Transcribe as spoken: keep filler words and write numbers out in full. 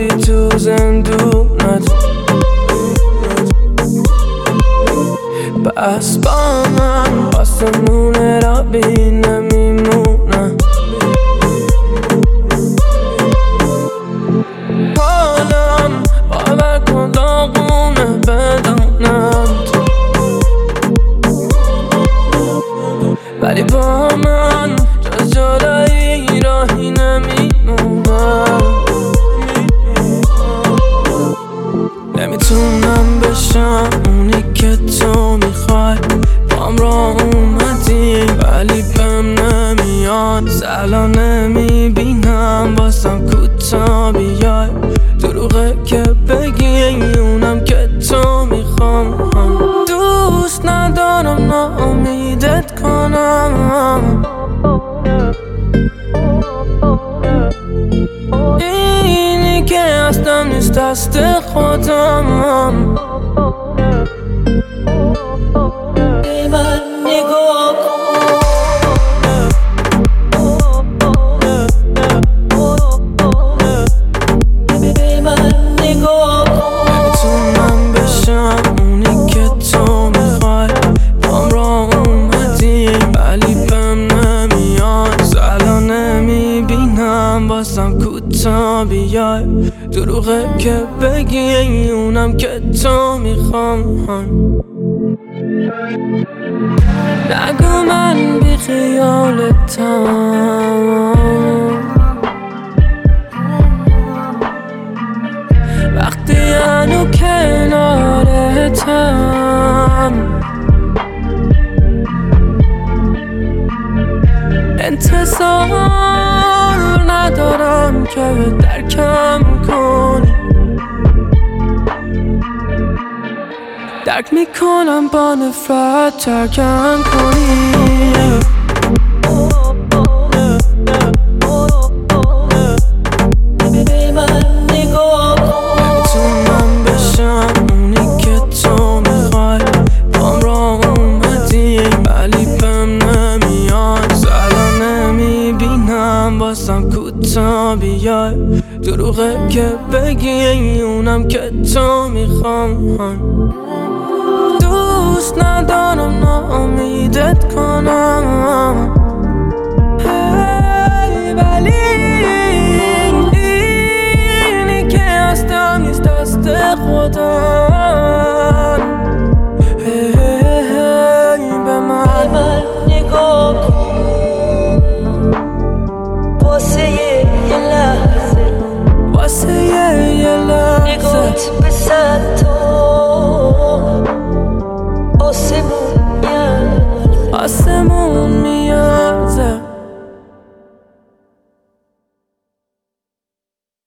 اومدی تو زندونت، بس با من آسمون رابی نمیمونم. حالم باور کن داغونه بدونم تو، ولی با من جز جدایی راهی نمیمونم. نمیتونم بشم اونی که تو میخوای، بام را اومدی ولی بهم نمیاد. سلا نمیبینم واسم کوتا بیای، دروغه که بگی اونم که تو میخوام. دوست ندارم ناامیدت کنم، اینی که هستم نیست دست خودم. به من نگاه کن، به من نگاه کن. نمیتونم بشم اونی که تو میخوای، بام را اومدی ولی بهم نمیاد. سلا نمیبینم واسم کوتا بیای، دروغه که بگی اونم که تو میخوام. نگو من بی خیالتم، وقتی هنو کنارتم. انتظار ندارم که درکم کنی، درک میکنم با نفرت ترکم کنی. به من نگاه کن، نمیتونم بشم اونی که تو میخوای، بام را اومدی ولی بهم نمیاد. سلا نمیبینم واسم کوتا بیای، دروغه که بگی اونم که تو میخوام. دوست ندارم ناامیدت کنم.